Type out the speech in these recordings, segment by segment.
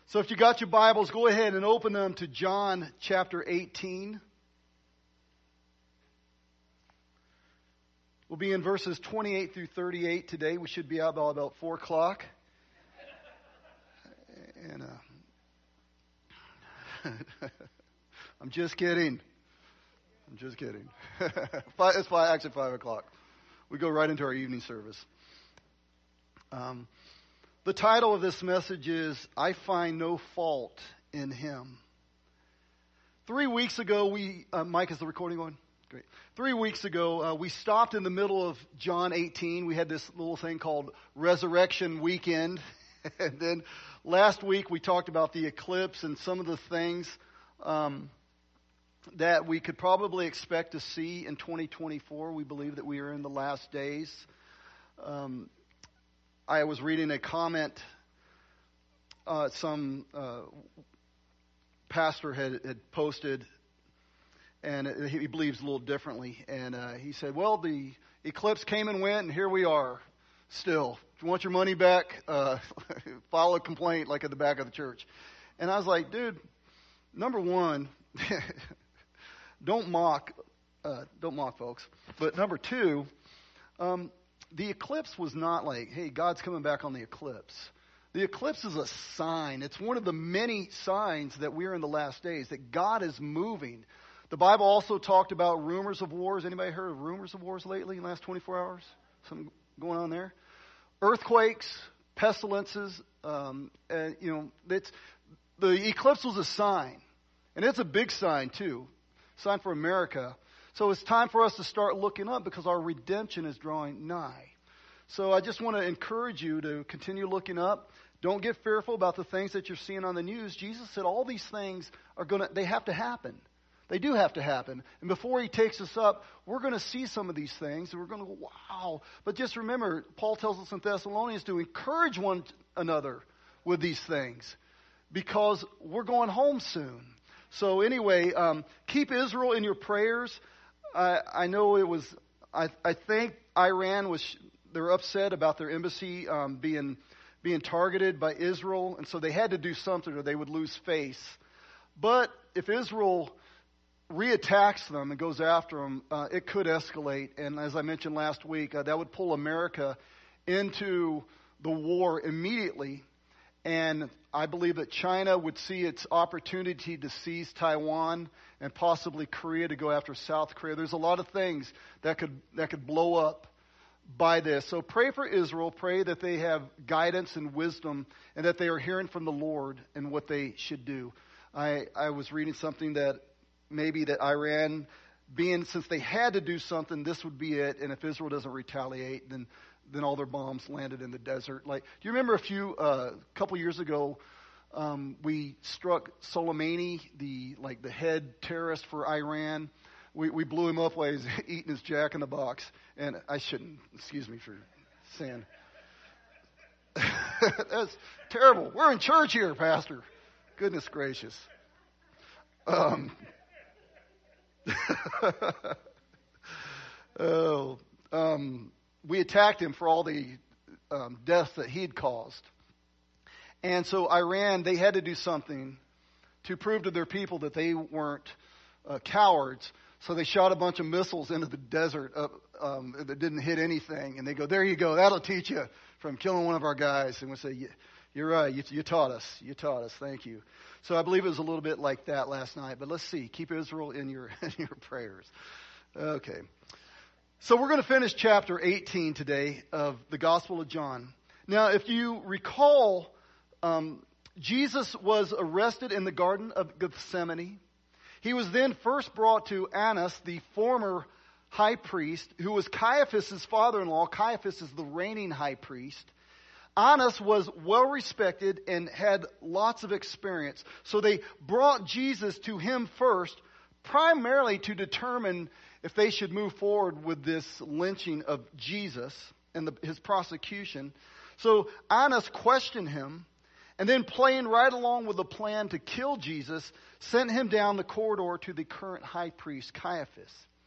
So if you got your Bibles, go ahead and open them to John chapter 18. We'll be in verses 28 through 38 today. We should be out by about 4 o'clock. And I'm just kidding. It's actually 5 o'clock. We go right into our evening service. The title of this message is, I Find No Fault in Him. 3 weeks ago, Mike, is the recording going? Great. 3 weeks ago, we stopped in the middle of John 18. We had this little thing called Resurrection Weekend. And then last week, we talked about the eclipse and some of the things that we could probably expect to see in 2024. We believe that we are in the last days. I was reading a comment some pastor had posted, and he believes a little differently. And he said, well, the eclipse came and went, and here we are still. If you want your money back, file a complaint like at the back of the church. And I was like, dude, number one, don't mock folks. But number two, the eclipse was not like, hey, God's coming back on the eclipse. The eclipse is a sign. It's one of the many signs that we're in the last days, that God is moving. The Bible also talked about rumors of wars. Anybody heard of rumors of wars lately in the last 24 hours? Something going on there? Earthquakes, pestilences. The eclipse was a sign. And it's a big sign, too. Sign for America. So it's time for us to start looking up because our redemption is drawing nigh. So I just want to encourage you to continue looking up. Don't get fearful about the things that you're seeing on the news. Jesus said all these things they have to happen. They do have to happen. And before He takes us up, we're going to see some of these things and we're going to go, wow. But just remember, Paul tells us in Thessalonians to encourage one another with these things because we're going home soon. So anyway, keep Israel in your prayers. I know it was, I think Iran they're upset about their embassy being targeted by Israel. And so they had to do something or they would lose face. But if Israel reattacks them and goes after them, it could escalate. And as I mentioned last week, that would pull America into the war immediately. And I believe that China would see its opportunity to seize Taiwan and possibly Korea to go after South Korea. There's a lot of things that could blow up by this. So pray for Israel. Pray that they have guidance and wisdom and that they are hearing from the Lord and what they should do. I was reading something that maybe that Iran, since they had to do something, this would be it. And if Israel doesn't retaliate, then all their bombs landed in the desert. Like, do you remember a couple years ago, we struck Soleimani, the head terrorist for Iran. We blew him up while he was eating his Jack in the Box. And I shouldn't, excuse me for saying. That's terrible. We're in church here, Pastor. Goodness gracious. We attacked him for all the deaths that he'd caused. And so Iran, they had to do something to prove to their people that they weren't cowards. So they shot a bunch of missiles into the desert that didn't hit anything. And they go, there you go. That'll teach you from killing one of our guys. And we say, you're right. You taught us. You taught us. Thank you. So I believe it was a little bit like that last night. But let's see. Keep Israel in your prayers. Okay. So we're going to finish chapter 18 today of the Gospel of John. Now, if you recall, Jesus was arrested in the Garden of Gethsemane. He was then first brought to Annas, the former high priest, who was Caiaphas' father-in-law. Caiaphas is the reigning high priest. Annas was well respected and had lots of experience. So they brought Jesus to him first, primarily to determine if they should move forward with this lynching of Jesus and his prosecution. So Annas questioned him, and then playing right along with the plan to kill Jesus, sent him down the corridor to the current high priest, Caiaphas.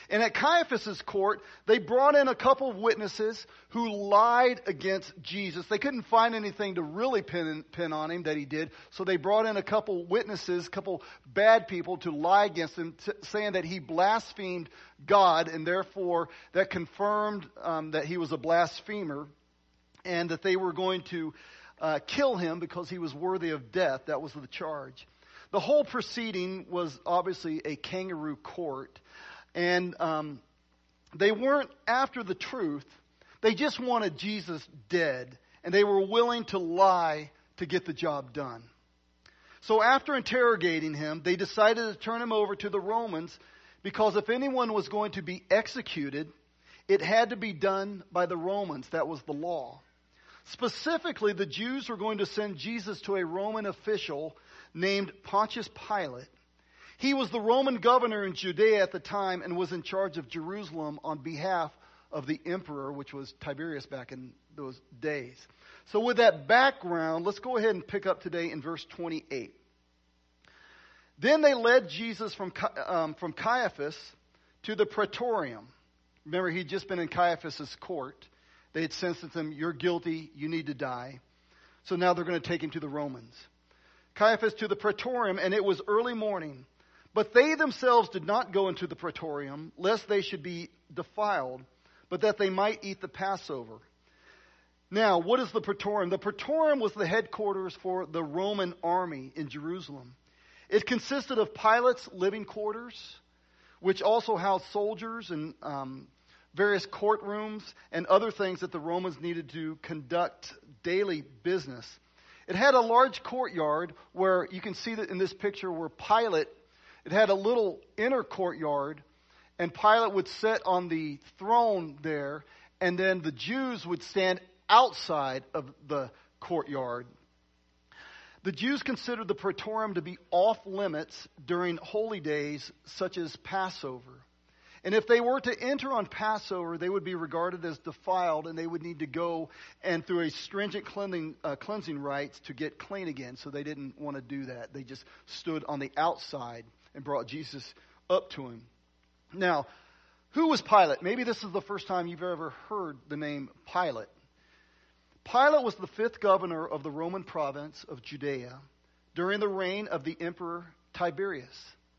And at Caiaphas' court, they brought in a couple of witnesses who lied against Jesus. They couldn't find anything to really pin on him that he did. So they brought in a couple witnesses, a couple bad people to lie against him, saying that he blasphemed God. And therefore, that confirmed that he was a blasphemer. And that they were going to kill him because he was worthy of death. That was the charge. The whole proceeding was obviously a kangaroo court. And they weren't after the truth. They just wanted Jesus dead. And they were willing to lie to get the job done. So after interrogating him, they decided to turn him over to the Romans, because if anyone was going to be executed, it had to be done by the Romans. That was the law. Specifically, the Jews were going to send Jesus to a Roman official named Pontius Pilate. He was the Roman governor in Judea at the time and was in charge of Jerusalem on behalf of the emperor, which was Tiberius back in those days. So with that background, let's go ahead and pick up today in verse 28. Then they led Jesus from Caiaphas to the praetorium. Remember, he'd just been in Caiaphas' court. They had sentenced him, you're guilty, you need to die. So now they're going to take him to the Romans. Caiaphas to the praetorium, and it was early morning. But they themselves did not go into the praetorium, lest they should be defiled, but that they might eat the Passover. Now, what is the praetorium? The praetorium was the headquarters for the Roman army in Jerusalem. It consisted of Pilate's living quarters, which also housed soldiers and various courtrooms and other things that the Romans needed to conduct daily business. It had a large courtyard where you can see that in this picture where Pilate, it had a little inner courtyard, and Pilate would sit on the throne there, and then the Jews would stand outside of the courtyard. The Jews considered the praetorium to be off limits during holy days such as Passover. And if they were to enter on Passover, they would be regarded as defiled, and they would need to go and through a stringent cleansing rites to get clean again. So they didn't want to do that. They just stood on the outside and brought Jesus up to him. Now, who was Pilate? Maybe this is the first time you've ever heard the name Pilate. Pilate was the 5th governor of the Roman province of Judea during the reign of the Emperor Tiberius.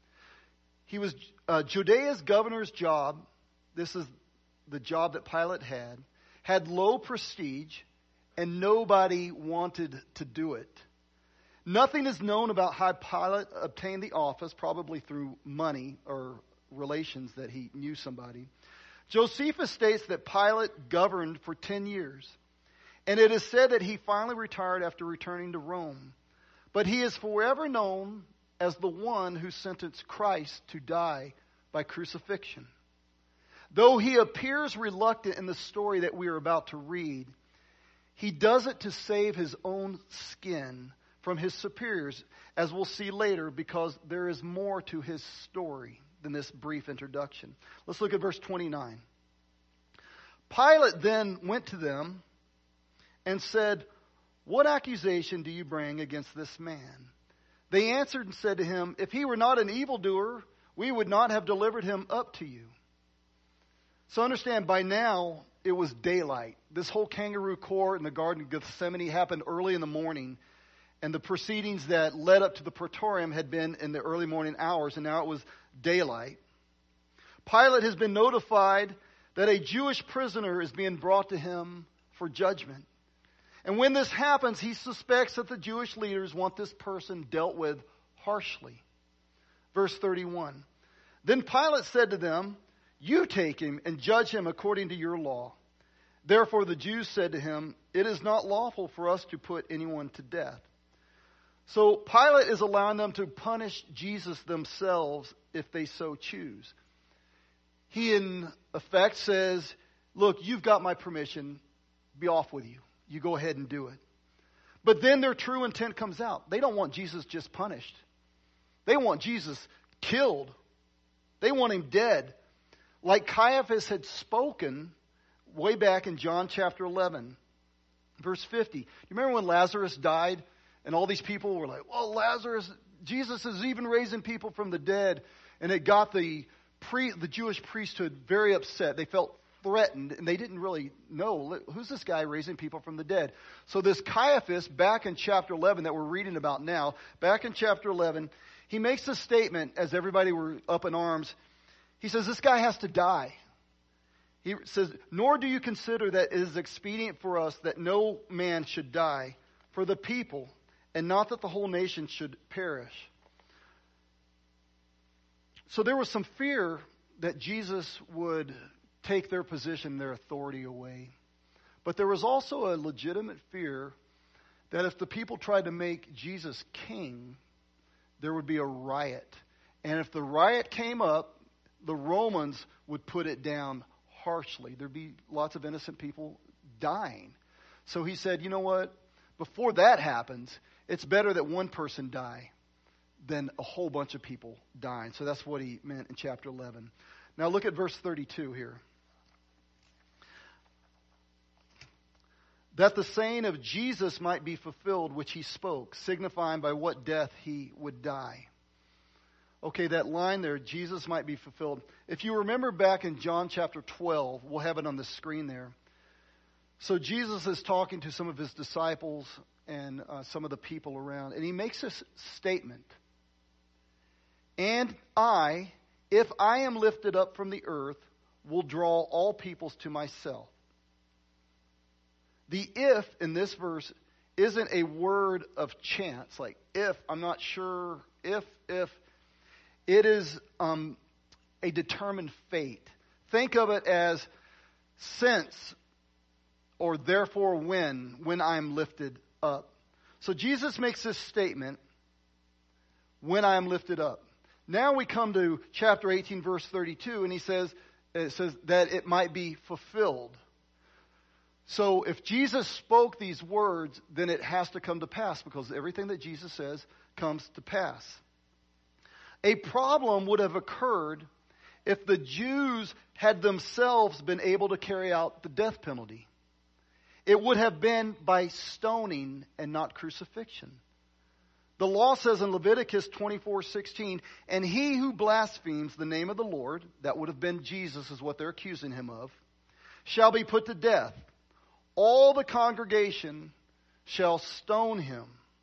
He was Judea's governor's job. This is the job that Pilate had low prestige, and nobody wanted to do it. Nothing is known about how Pilate obtained the office, probably through money or relations that he knew somebody. Josephus states that Pilate governed for 10 years. And it is said that he finally retired after returning to Rome. But he is forever known as the one who sentenced Christ to die by crucifixion. Though he appears reluctant in the story that we are about to read, he does it to save his own skin from his superiors, as we'll see later, because there is more to his story than this brief introduction. Let's look at verse 29. Pilate then went to them and said, "What accusation do you bring against this man?" They answered and said to him, "If he were not an evildoer, we would not have delivered him up to you." So understand, by now it was daylight. This whole kangaroo court in the Garden of Gethsemane happened early in the morning. And the proceedings that led up to the praetorium had been in the early morning hours, and now it was daylight. Pilate has been notified that a Jewish prisoner is being brought to him for judgment. And when this happens, he suspects that the Jewish leaders want this person dealt with harshly. Verse 31. Then Pilate said to them, "You take him and judge him according to your law." Therefore the Jews said to him, "It is not lawful for us to put anyone to death." So Pilate is allowing them to punish Jesus themselves if they so choose. He, in effect, says, "Look, you've got my permission. Be off with you. You go ahead and do it." But then their true intent comes out. They don't want Jesus just punished. They want Jesus killed. They want him dead. Like Caiaphas had spoken way back in John chapter 11, verse 50. You remember when Lazarus died? And all these people were like, "Well, Jesus is even raising people from the dead." And it got the the Jewish priesthood very upset. They felt threatened, and they didn't really know, who's this guy raising people from the dead? So this Caiaphas, back in chapter 11 that we're reading about now, back in chapter 11, he makes a statement as everybody were up in arms. He says, this guy has to die. He says, nor do you consider that it is expedient for us that no man should die for the people, and not that the whole nation should perish. So there was some fear that Jesus would take their position, their authority away. But there was also a legitimate fear that if the people tried to make Jesus king, there would be a riot. And if the riot came up, the Romans would put it down harshly. There'd be lots of innocent people dying. So he said, you know what? Before that happens, it's better that one person die than a whole bunch of people dying. So that's what he meant in chapter 11. Now look at verse 32 here. That the saying of Jesus might be fulfilled, which he spoke, signifying by what death he would die. Okay, that line there, Jesus might be fulfilled. If you remember back in John chapter 12, we'll have it on the screen there. So Jesus is talking to some of his disciples and some of the people around, and he makes this statement. And I, if I am lifted up from the earth, will draw all peoples to myself. The if in this verse isn't a word of chance, like if, I'm not sure, if. It is a determined fate. Think of it as since or therefore when I'm lifted up. So Jesus makes this statement, when I am lifted up. Now we come to chapter 18, verse 32, and it says that it might be fulfilled. So if Jesus spoke these words, then it has to come to pass, because everything that Jesus says comes to pass. A problem would have occurred if the Jews had themselves been able to carry out the death penalty. It would have been by stoning and not crucifixion. The law says in Leviticus 24:16, and he who blasphemes the name of the Lord, that would have been Jesus is what they're accusing him of, shall be put to death. All the congregation shall stone him.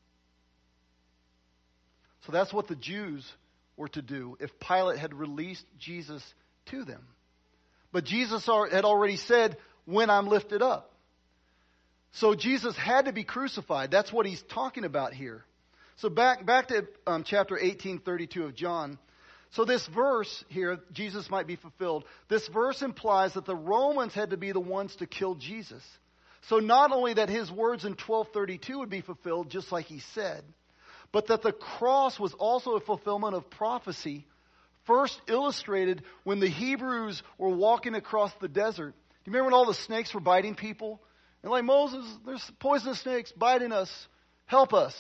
So that's what the Jews were to do if Pilate had released Jesus to them. But Jesus had already said, when I'm lifted up. So Jesus had to be crucified. That's what he's talking about here. So back to chapter 18:32 of John. So this verse here, Jesus might be fulfilled. This verse implies that the Romans had to be the ones to kill Jesus. So not only that his words in 12:32 would be fulfilled, just like he said, but that the cross was also a fulfillment of prophecy, first illustrated when the Hebrews were walking across the desert. Do you remember when all the snakes were biting people? And like, Moses, there's poisonous snakes biting us. Help us.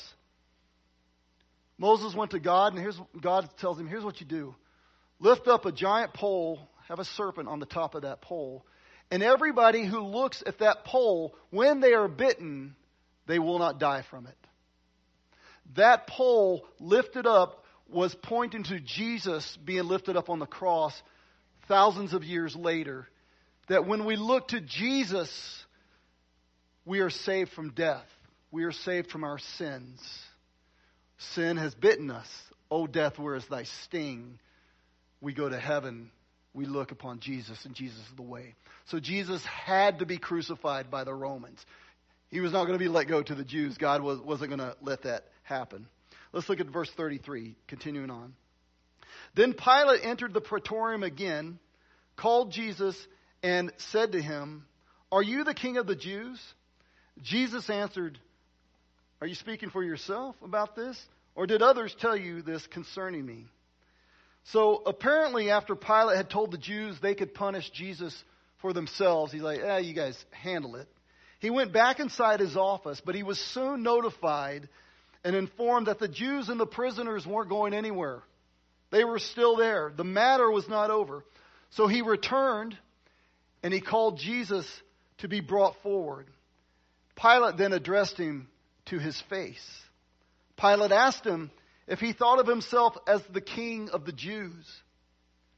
Moses went to God, and God tells him, here's what you do. Lift up a giant pole, have a serpent on the top of that pole, and everybody who looks at that pole, when they are bitten, they will not die from it. That pole lifted up was pointing to Jesus being lifted up on the cross thousands of years later. That when we look to Jesus, we are saved from death. We are saved from our sins. Sin has bitten us. O death, where is thy sting? We go to heaven. We look upon Jesus, and Jesus is the way. So Jesus had to be crucified by the Romans. He was not going to be let go to the Jews. God wasn't going to let that happen. Let's look at verse 33, continuing on. Then Pilate entered the praetorium again, called Jesus, and said to him, are you the king of the Jews? Jesus answered, are you speaking for yourself about this? Or did others tell you this concerning me? So apparently after Pilate had told the Jews they could punish Jesus for themselves, he's like, you guys handle it. He went back inside his office, but he was soon notified and informed that the Jews and the prisoners weren't going anywhere. They were still there. The matter was not over. So he returned and he called Jesus to be brought forward. Pilate then addressed him to his face. Pilate asked him if he thought of himself as the king of the Jews.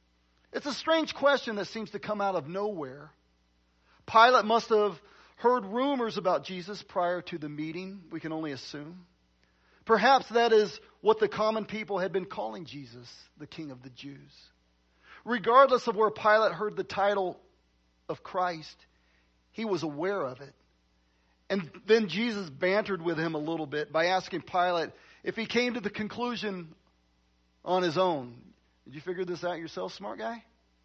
It's a strange question that seems to come out of nowhere. Pilate must have heard rumors about Jesus prior to the meeting, we can only assume. Perhaps that is what the common people had been calling Jesus, the King of the Jews. Regardless of where Pilate heard the title of Christ, he was aware of it. And then Jesus bantered with him a little bit by asking Pilate if he came to the conclusion on his own. Did you figure this out yourself, smart guy?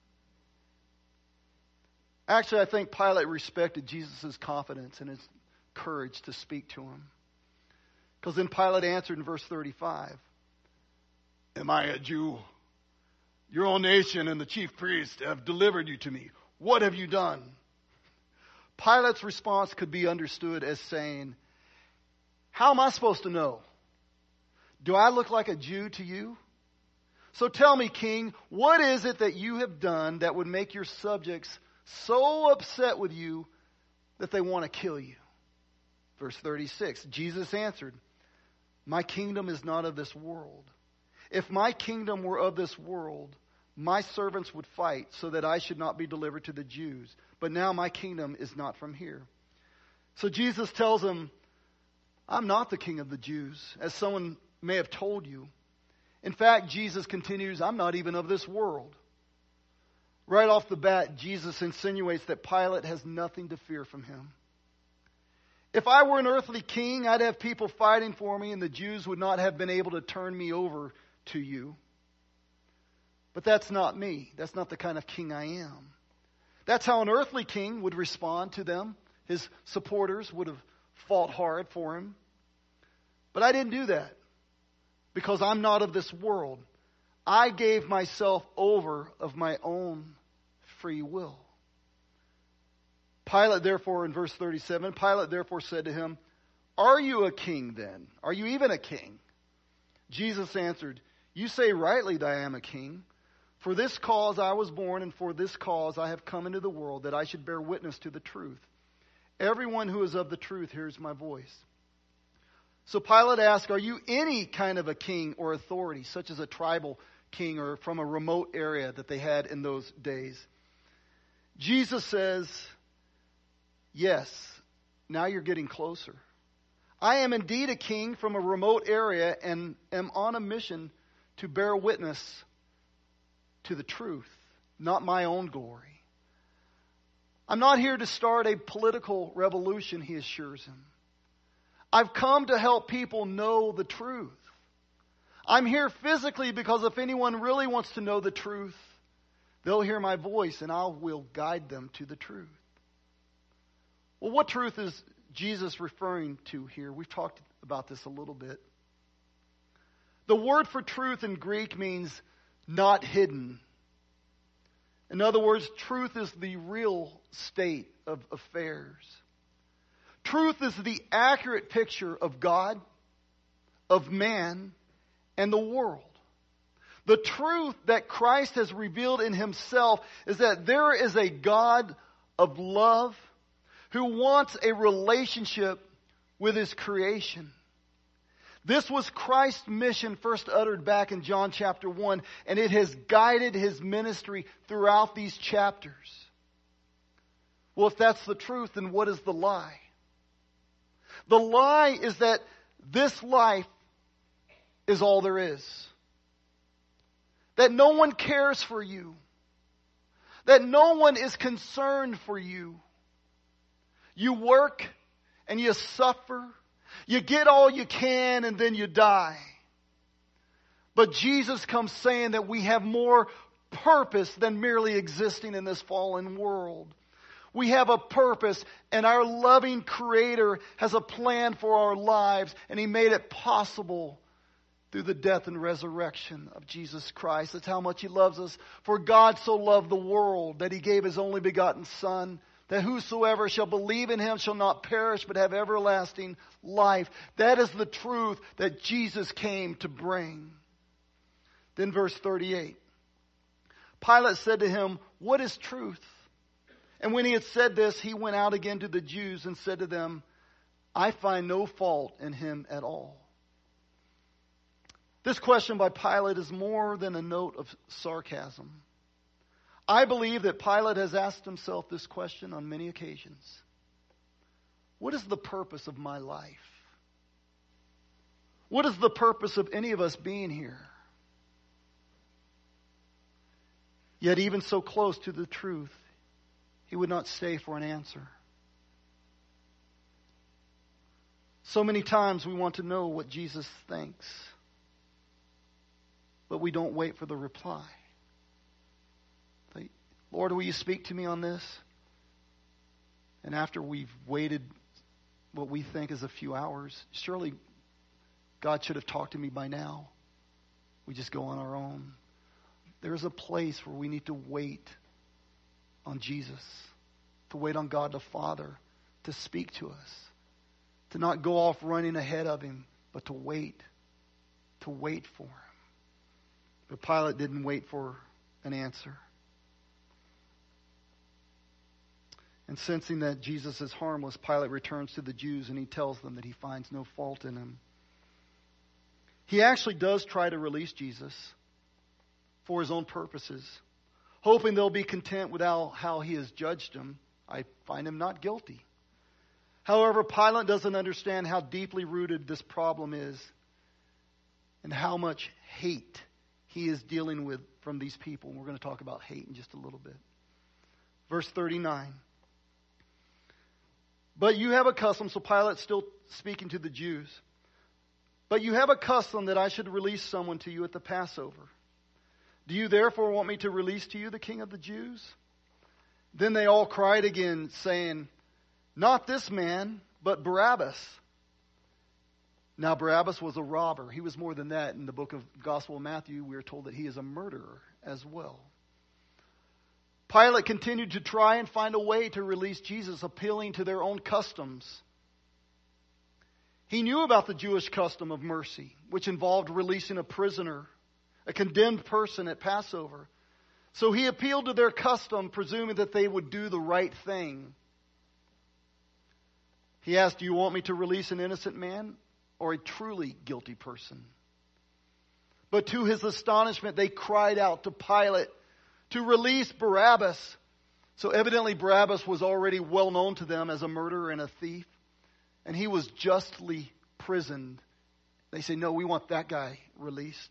Actually, I think Pilate respected Jesus' confidence and his courage to speak to him. Because then Pilate answered in verse 35, "Am I a Jew? Your own nation and the chief priests have delivered you to me. What have you done?" Pilate's response could be understood as saying, "How am I supposed to know? Do I look like a Jew to you? So tell me, King, what is it that you have done that would make your subjects so upset with you that they want to kill you?" Verse 36, Jesus answered, "My kingdom is not of this world. If my kingdom were of this world, my servants would fight so that I should not be delivered to the Jews. But now my kingdom is not from here." So Jesus tells him, "I'm not the king of the Jews, as someone may have told you. In fact," Jesus continues, "I'm not even of this world." Right off the bat, Jesus insinuates that Pilate has nothing to fear from him. If I were an earthly king, I'd have people fighting for me, and the Jews would not have been able to turn me over to you. But that's not me. That's not the kind of king I am. That's how an earthly king would respond to them. His supporters would have fought hard for him. But I didn't do that because I'm not of this world. I gave myself over of my own free will. Pilate therefore, in verse 37, Pilate therefore said to him, "Are you a king then? Are you even a king?" Jesus answered, "You say rightly that I am a king. For this cause I was born, and for this cause I have come into the world, that I should bear witness to the truth. Everyone who is of the truth hears my voice." So Pilate asked, "Are you any kind of a king or authority, such as a tribal king or from a remote area that they had in those days?" Jesus says, "Yes, now you're getting closer. I am indeed a king from a remote area and am on a mission to bear witness to the truth, not my own glory. I'm not here to start a political revolution," he assures him. "I've come to help people know the truth. I'm here physically because if anyone really wants to know the truth, they'll hear my voice and I will guide them to the truth." Well, what truth is Jesus referring to here? We've talked about this a little bit. The word for truth in Greek means not hidden. In other words, truth is the real state of affairs. Truth is the accurate picture of God, of man, and the world. The truth that Christ has revealed in himself is that there is a God of love who wants a relationship with his creation. This was Christ's mission first uttered back in John chapter 1, and it has guided his ministry throughout these chapters. Well, if that's the truth, then what is the lie? The lie is that this life is all there is. That no one cares for you. That no one is concerned for you. You work and you suffer. You get all you can and then you die. But Jesus comes saying that we have more purpose than merely existing in this fallen world. We have a purpose, and our loving Creator has a plan for our lives, and He made it possible through the death and resurrection of Jesus Christ. That's how much He loves us. For God so loved the world that He gave His only begotten Son, that whosoever shall believe in Him shall not perish but have everlasting life. That is the truth that Jesus came to bring. Then verse 38. Pilate said to him, "What is truth?" And when he had said this, he went out again to the Jews and said to them, "I find no fault in him at all." This question by Pilate is more than a note of sarcasm. I believe that Pilate has asked himself this question on many occasions. What is the purpose of my life? What is the purpose of any of us being here? Yet even so close to the truth, he would not stay for an answer. So many times we want to know what Jesus thinks, but we don't wait for the reply. Like, Lord, will you speak to me on this? And after we've waited what we think is a few hours, surely God should have talked to me by now. We just go on our own. There's a place where we need to wait on Jesus, to wait on God the Father to speak to us. To not go off running ahead of him, but to wait for him. But Pilate didn't wait for an answer. And sensing that Jesus is harmless, Pilate returns to the Jews and he tells them that he finds no fault in him. He actually does try to release Jesus for his own purposes, hoping they'll be content with how he has judged him. I find him not guilty. However, Pilate doesn't understand how deeply rooted this problem is and how much hate he is dealing with from these people. And we're going to talk about hate in just a little bit. Verse 39. But you have a custom, so Pilate's still speaking to the Jews. But you have a custom that I should release someone to you at the Passover. Do you therefore want me to release to you the King of the Jews? Then they all cried again, saying, not this man, but Barabbas. Now Barabbas was a robber. He was more than that. In the book of Gospel of Matthew, we are told that he is a murderer as well. Pilate continued to try and find a way to release Jesus, appealing to their own customs. He knew about the Jewish custom of mercy, which involved releasing a prisoner, a condemned person at Passover. So he appealed to their custom, presuming that they would do the right thing. He asked, do you want me to release an innocent man or a truly guilty person? But to his astonishment, they cried out to Pilate to release Barabbas. So evidently Barabbas was already well known to them as a murderer and a thief. And he was justly imprisoned. They say, no, we want that guy released.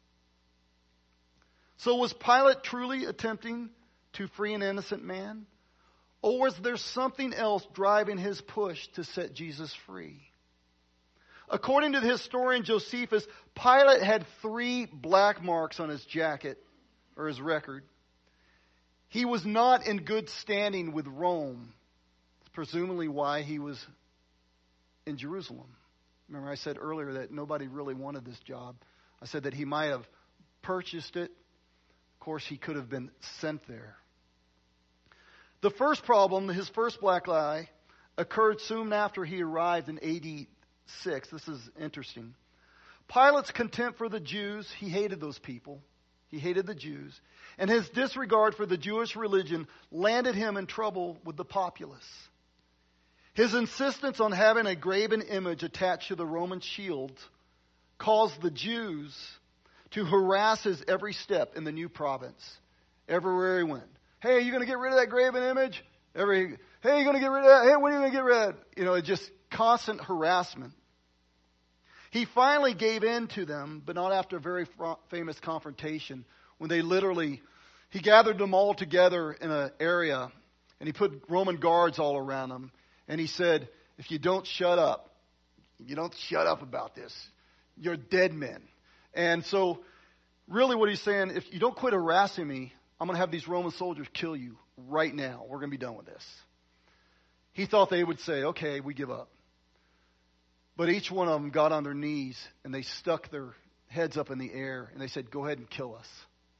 So was Pilate truly attempting to free an innocent man? Or was there something else driving his push to set Jesus free? According to the historian Josephus, Pilate had 3 black marks on his jacket, or his record. He was not in good standing with Rome. It's presumably why he was in Jerusalem. Remember I said earlier that nobody really wanted this job. I said that he might have purchased it. Of course, he could have been sent there. The first problem, his first black eye, occurred soon after he arrived in AD 6. This is interesting. Pilate's contempt for the Jews, he hated those people. He hated the Jews. And his disregard for the Jewish religion landed him in trouble with the populace. His insistence on having a graven image attached to the Roman shield caused the Jews to harass his every step in the new province. Everywhere he went. Hey, are you going to get rid of that graven image? Hey, are you going to get rid of that? Hey, when are you going to get rid of that? You know, just constant harassment. He finally gave in to them, but not after a very famous confrontation, when he gathered them all together in an area, and he put Roman guards all around them, and he said, if you don't shut up about this, you're dead men. And so, really what he's saying, if you don't quit harassing me, I'm going to have these Roman soldiers kill you right now. We're going to be done with this. He thought they would say, okay, we give up. But each one of them got on their knees and they stuck their heads up in the air and they said, go ahead and kill us.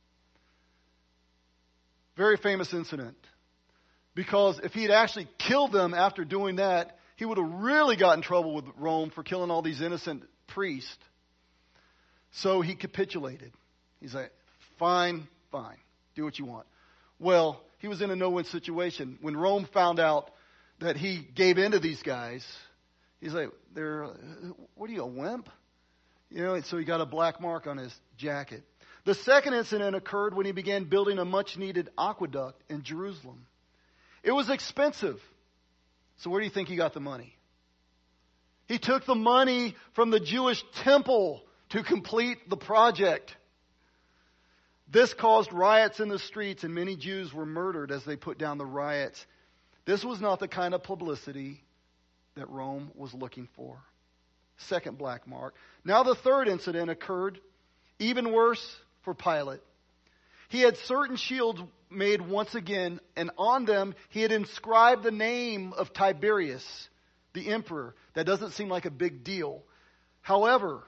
Very famous incident. Because if he had actually killed them after doing that, he would have really got in trouble with Rome for killing all these innocent priests. So he capitulated. He's like, fine. Do what you want. Well, he was in a no-win situation. When Rome found out that he gave in to these guys, he's like, what are you, a wimp? You know, and so he got a black mark on his jacket. The second incident occurred when he began building a much-needed aqueduct in Jerusalem. It was expensive. So where do you think he got the money? He took the money from the Jewish temple to complete the project. This caused riots in the streets, and many Jews were murdered as they put down the riots. This was not the kind of publicity that Rome was looking for. Second black mark. Now the third incident occurred, even worse for Pilate. He had certain shields made once again, and on them he had inscribed the name of Tiberius, the emperor. That doesn't seem like a big deal. However,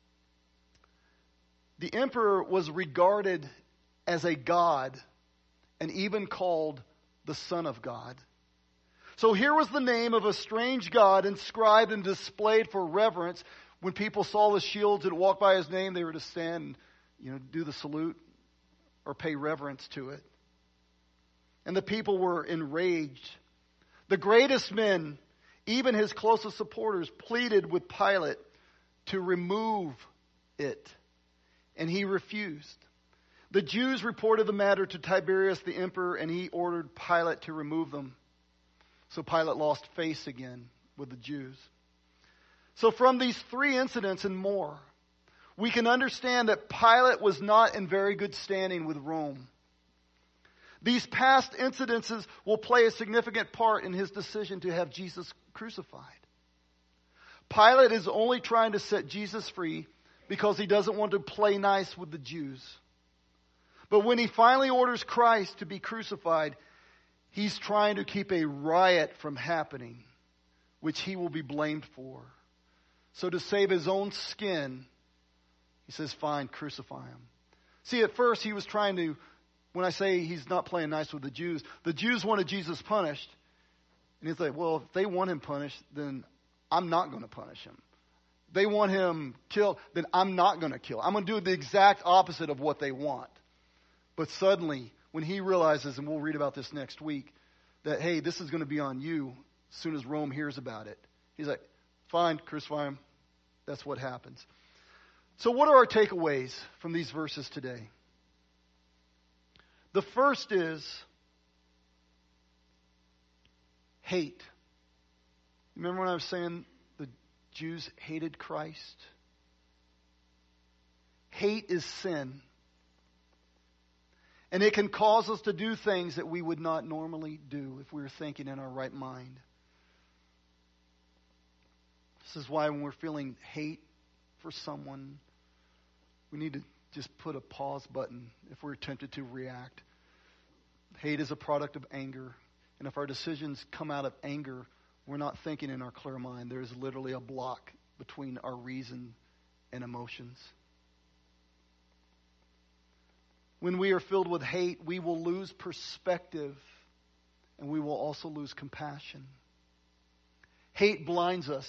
the emperor was regarded as a god and even called the Son of God. So here was the name of a strange god inscribed and displayed for reverence. When people saw the shields and walked by his name, they were to stand and do the salute or pay reverence to it. And the people were enraged. The greatest men, even his closest supporters, pleaded with Pilate to remove it. And he refused. The Jews reported the matter to Tiberius the emperor, and he ordered Pilate to remove them. So Pilate lost face again with the Jews. So from these three incidents and more, we can understand that Pilate was not in very good standing with Rome. These past incidences will play a significant part in his decision to have Jesus crucified. Pilate is only trying to set Jesus free because he doesn't want to play nice with the Jews. But when he finally orders Christ to be crucified, he's trying to keep a riot from happening, which he will be blamed for. So to save his own skin, he says, fine, crucify him. See, at first he was trying to, when I say he's not playing nice with the Jews wanted Jesus punished. And he's like, well, if they want him punished, then I'm not going to punish him. They want him killed, then I'm not going to kill. I'm going to do the exact opposite of what they want. But suddenly, when he realizes, and we'll read about this next week, that, hey, this is going to be on you as soon as Rome hears about it. He's like, fine, crucify him. That's what happens. So what are our takeaways from these verses today? The first is hate. Remember when I was saying the Jews hated Christ? Hate is sin. And it can cause us to do things that we would not normally do if we were thinking in our right mind. This is why when we're feeling hate for someone, we need to just put a pause button if we're tempted to react. Hate is a product of anger. And if our decisions come out of anger, we're not thinking in our clear mind. There's literally a block between our reason and emotions. When we are filled with hate, we will lose perspective and we will also lose compassion. Hate blinds us.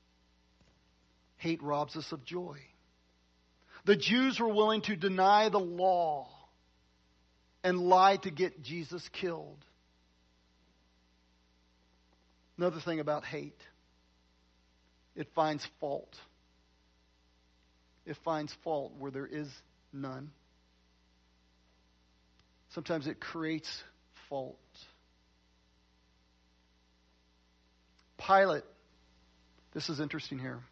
Hate robs us of joy. The Jews were willing to deny the law and lie to get Jesus killed. Another thing about hate, it finds fault. It finds fault where there is none. Sometimes it creates fault. Pilate, this is interesting here.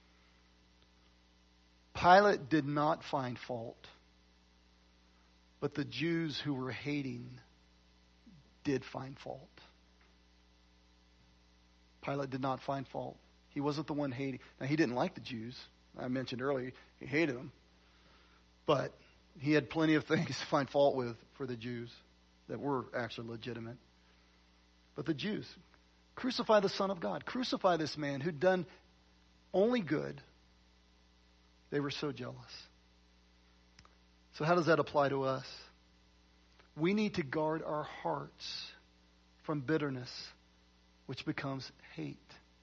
Pilate did not find fault, but the Jews who were hating did find fault. Pilate did not find fault. He wasn't the one hating. Now, he didn't like the Jews. I mentioned earlier, he hated them. But he had plenty of things to find fault with for the Jews that were actually legitimate. But the Jews, crucify the Son of God. Crucify this man who'd done only good. They were so jealous. So how does that apply to us? We need to guard our hearts from bitterness, which becomes hate.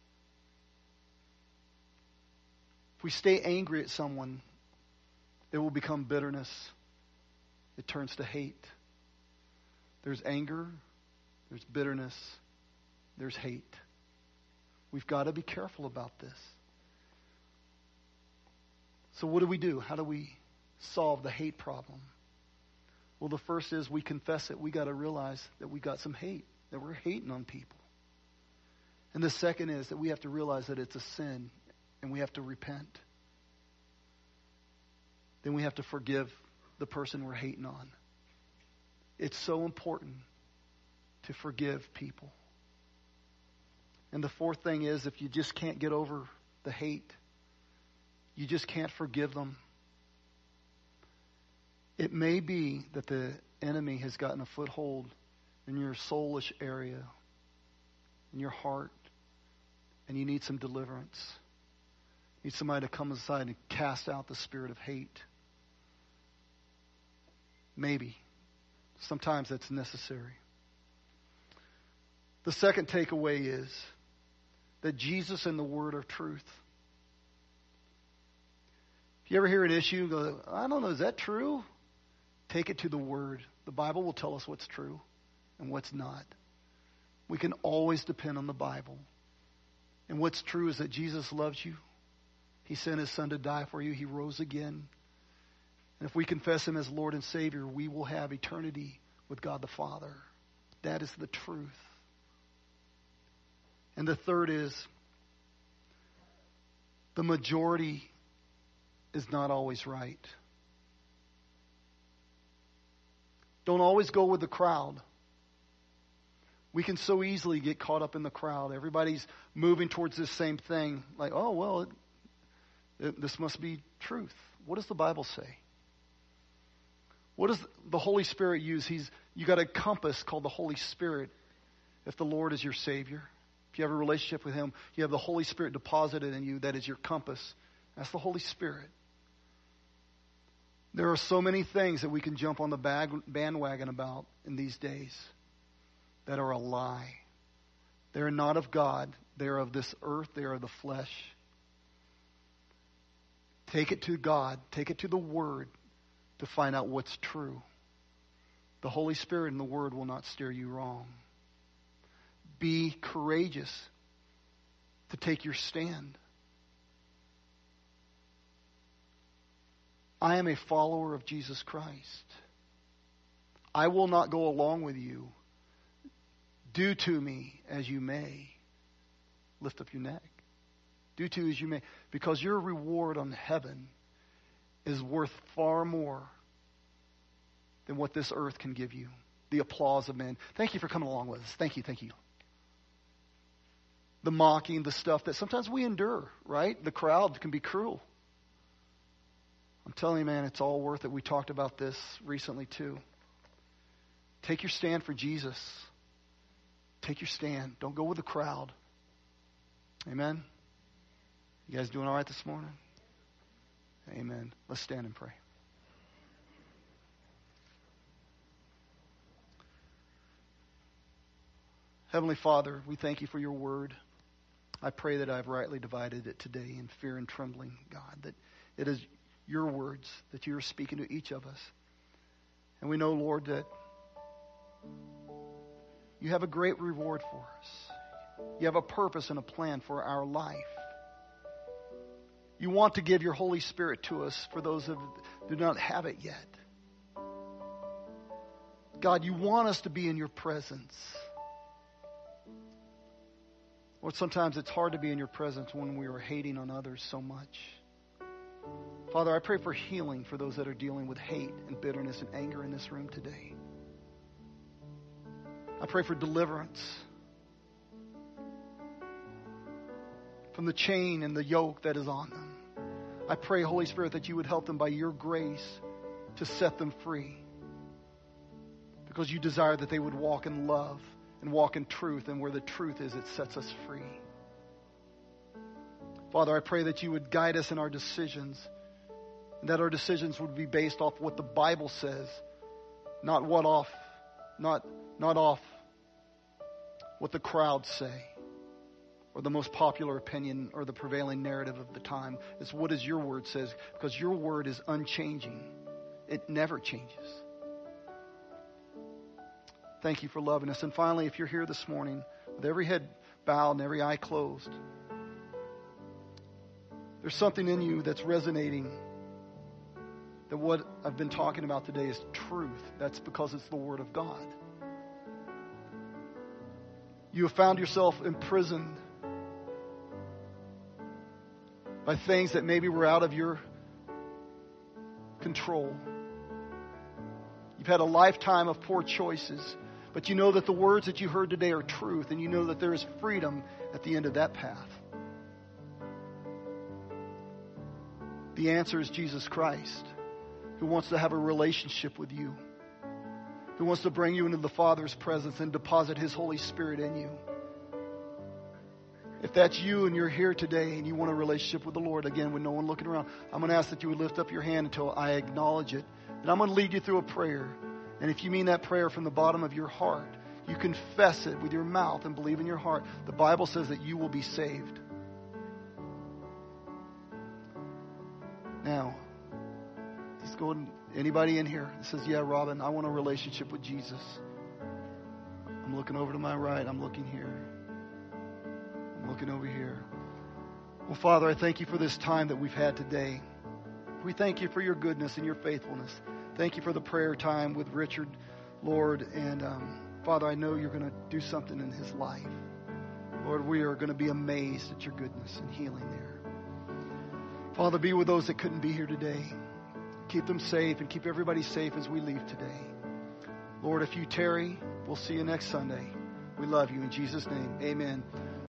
If we stay angry at someone, it will become bitterness. It turns to hate. There's anger, there's bitterness, there's hate. We've got to be careful about this. So what do? How do we solve the hate problem? Well, the first is we confess it. We got to realize that we got some hate, that we're hating on people. And the second is that we have to realize that it's a sin and we have to repent. Then we have to forgive the person we're hating on. It's so important to forgive people. And the fourth thing is, if you just can't get over the hate, you just can't forgive them, it may be that the enemy has gotten a foothold in your soulish area, in your heart, and you need some deliverance. You need somebody to come aside and cast out the spirit of hate. Maybe. Sometimes that's necessary. The second takeaway is that Jesus and the Word are truth. If you ever hear an issue, go, I don't know, is that true? Take it to the Word. The Bible will tell us what's true and what's not. We can always depend on the Bible. And what's true is that Jesus loves you. He sent His Son to die for you. He rose again. And if we confess Him as Lord and Savior, we will have eternity with God the Father. That is the truth. And the third is, the majority is not always right. Don't always go with the crowd. We can so easily get caught up in the crowd. Everybody's moving towards this same thing. Like, oh, well, this must be truth. What does the Bible say? What does the Holy Spirit use? You got a compass called the Holy Spirit if the Lord is your Savior. If you have a relationship with Him, you have the Holy Spirit deposited in you. That is your compass. That's the Holy Spirit. There are so many things that we can jump on the bandwagon about in these days that are a lie. They are not of God. They are of this earth. They are of the flesh. Take it to God. Take it to the Word to find out what's true. The Holy Spirit and the Word will not steer you wrong. Be courageous to take your stand. I am a follower of Jesus Christ. I will not go along with you. Do to me as you may. Lift up your neck. Do to as you may. Because your reward on heaven is worth far more than what this earth can give you. The applause of men. Thank you for coming along with us. Thank you. The mocking, the stuff that sometimes we endure, right? The crowd can be cruel. I'm telling you, man, it's all worth it. We talked about this recently too. Take your stand for Jesus. Take your stand. Don't go with the crowd. Amen? You guys doing all right this morning? Amen. Let's stand and pray. Heavenly Father, we thank you for your word. I pray that I've rightly divided it today in fear and trembling, God, that it is your words that you are speaking to each of us. And we know, Lord, that you have a great reward for us. You have a purpose and a plan for our life. You want to give your Holy Spirit to us for those who do not have it yet. God, you want us to be in your presence. Lord, sometimes it's hard to be in your presence when we are hating on others so much. Father, I pray for healing for those that are dealing with hate and bitterness and anger in this room today. I pray for deliverance from the chain and the yoke that is on them. I pray, Holy Spirit, that you would help them by your grace to set them free. Because you desire that they would walk in love and walk in truth, and where the truth is, it sets us free. Father, I pray that you would guide us in our decisions, and that our decisions would be based off what the Bible says, not off what the crowds say, or the most popular opinion, or the prevailing narrative of the time. It's what does your word says, because your word is unchanging. It never changes. Thank you for loving us. And finally, if you're here this morning with every head bowed and every eye closed, there's something in you that's resonating that what I've been talking about today is truth. That's because it's the Word of God. You have found yourself imprisoned by things that maybe were out of your control. You've had a lifetime of poor choices, but you know that the words that you heard today are truth, and you know that there is freedom at the end of that path. The answer is Jesus Christ, who wants to have a relationship with you, who wants to bring you into the Father's presence and deposit His Holy Spirit in you. If that's you and you're here today and you want a relationship with the Lord, again, with no one looking around, I'm going to ask that you would lift up your hand until I acknowledge it. And I'm going to lead you through a prayer. And if you mean that prayer from the bottom of your heart, you confess it with your mouth and believe in your heart, the Bible says that you will be saved. Now, just go and anybody in here that says, yeah, Robin, I want a relationship with Jesus. I'm looking over to my right. I'm looking here. I'm looking over here. Well, Father, I thank you for this time that we've had today. We thank you for your goodness and your faithfulness. Thank you for the prayer time with Richard, Lord. And Father, I know you're going to do something in his life. Lord, we are going to be amazed at your goodness and healing there. Father, be with those that couldn't be here today. Keep them safe and keep everybody safe as we leave today. Lord, if you tarry, we'll see you next Sunday. We love you. In Jesus' name, amen.